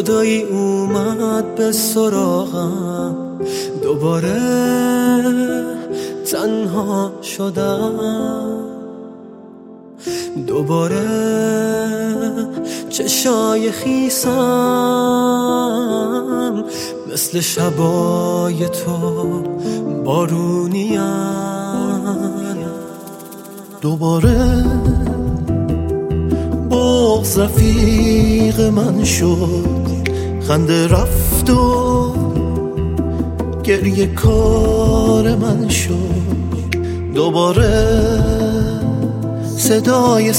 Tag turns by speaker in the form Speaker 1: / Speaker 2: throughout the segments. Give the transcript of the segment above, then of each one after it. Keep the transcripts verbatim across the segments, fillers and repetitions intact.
Speaker 1: جدایی اومد به سراغم، دوباره تنها شدم، دوباره چشای خیسم مثل شبای تو بارونیم،
Speaker 2: دوباره بغض رفیق من شد، خنده رفت و گریه کار من شد، دوباره صدای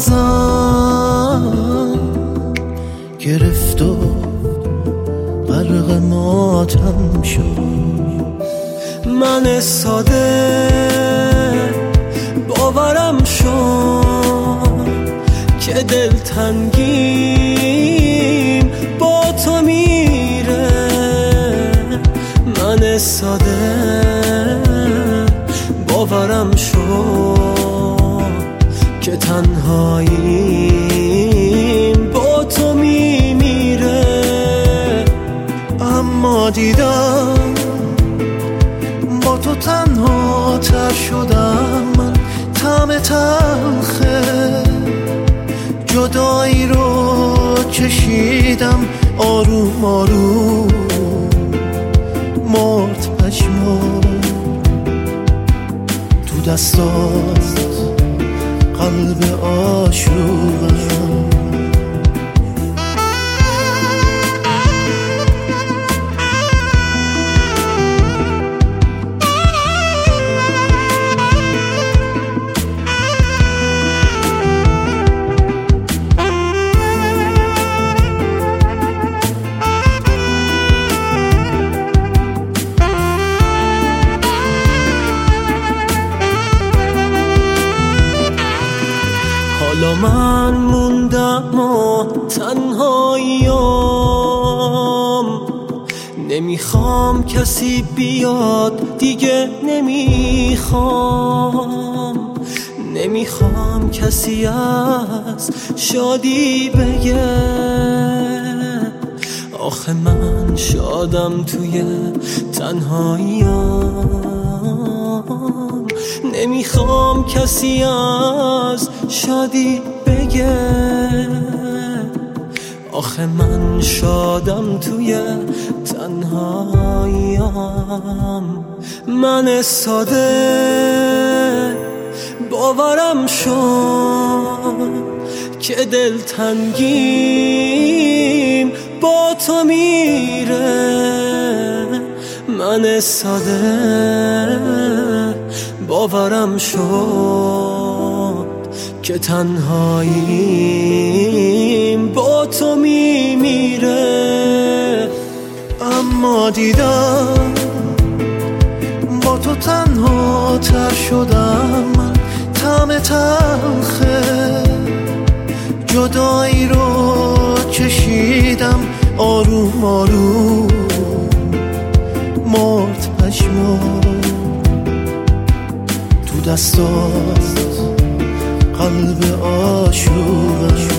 Speaker 2: سازم گرفت و غرق ماتم شد.
Speaker 1: من ساده باورم شد که دلتنگیم با تو میره، من ساده باورم شد که تنهاییم با تو میمیره.
Speaker 2: اما دیدم با تو تنها تر شدم، من طعم تلخه جدایی رو چشیدم، آروم آروم مرد پشمام تو دستات قلب آشوبم.
Speaker 1: حالا من موندم و تنهاییم، نمیخوام کسی بیاد دیگه، نمیخوام نمیخوام کسی از شادی بگه، آخه من شادم توی تنهاییم، نمیخوام کسی از شادی بگه، آخه من شادم توی تنهاییم. من ساده باورم شد که دلتنگیم با تو میره، من ساده باورم شد که تنهاییم با تو میمیره.
Speaker 2: اما دیدم با تو تنها تر شدم، من طعم تلخه جدایی رو چشیدم، آروم آروم مرد پشمام تو دستات قلب آشوبم.